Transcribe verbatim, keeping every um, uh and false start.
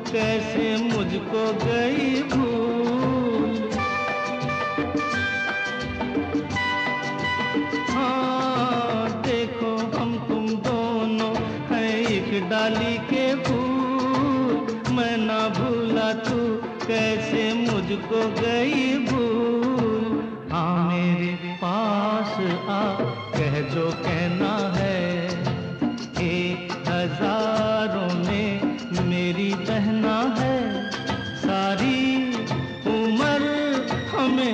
कैसे मुझको गई भूल। हाँ देखो हम तुम दोनों हैं एक डाली के फूल, मैं ना भूला तू कैसे मुझको गई भूल। हाँ मेरे पास आ, कह जो कहना है